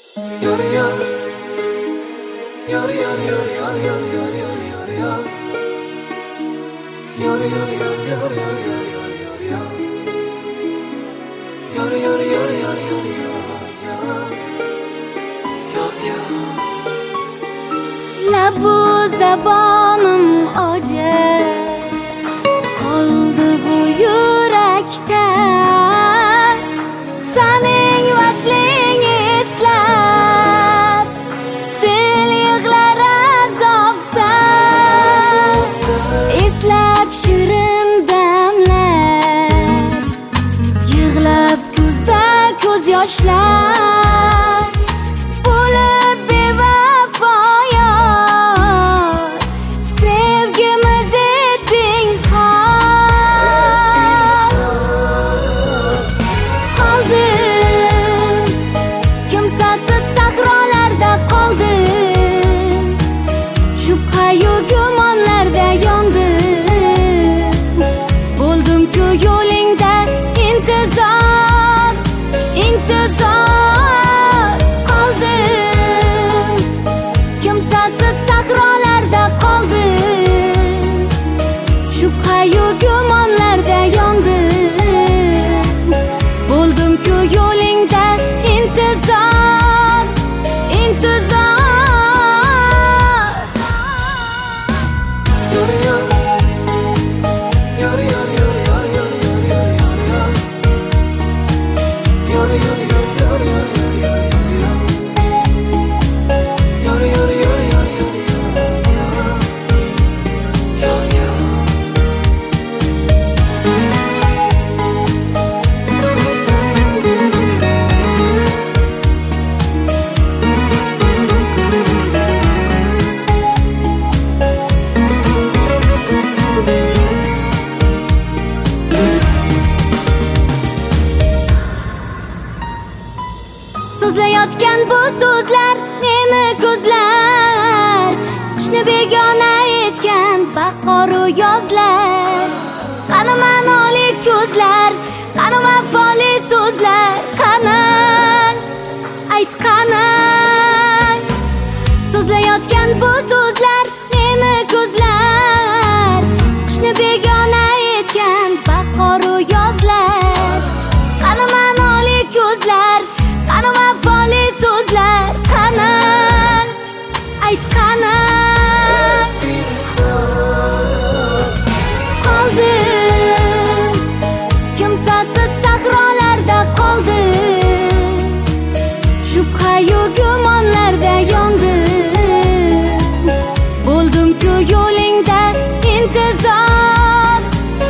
Labu zabonim ojiz qoldi bu yurakda, sening vasling eslab dil yig'lar azobda, eslab shirin damlar, yig'lab ko'zda ko'z yoshlar bo'lib bevafo sevgimiz etding qoldim, kimsasiz sahrolarda qoldim, shubha-yu gumonlarda yondim, bo'ldim-ku yo'lingda intizor, intizor qoldim, kimsasiz sahrolarda qoldim, shubha-yu gumonlarda yondim, bo'ldim-ku yo'lingda intizor, intizor. So'zlayotgan bu so'zlar meni ko'zlar, qishni begona etgan bahor-u yozlar, qani ma'noli ko'zlar, qani vafoli so'zlar, qani ayt qani. So'zlayotgan bu so'zlar meni ko'zlar, qishni begona etgan bahor-u yozlar, qani ma'noli ko'zlar, qani vafoli so'zlar, qani ayt qani. Qoldim, kimsasiz sahrolarda qoldim, shubha-yu gumonlarda yondim, bo'ldim-ku yo'lingda intizor,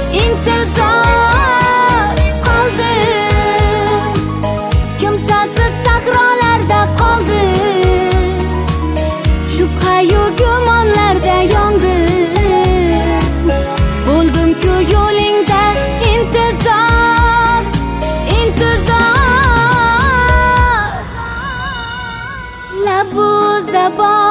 intizor qoldim, kimsasiz sahrolarda qoldim, shubha-yu gumonlarda yondim, bo'ldim-ku yo'lingda intizor, intizor. Labu zabon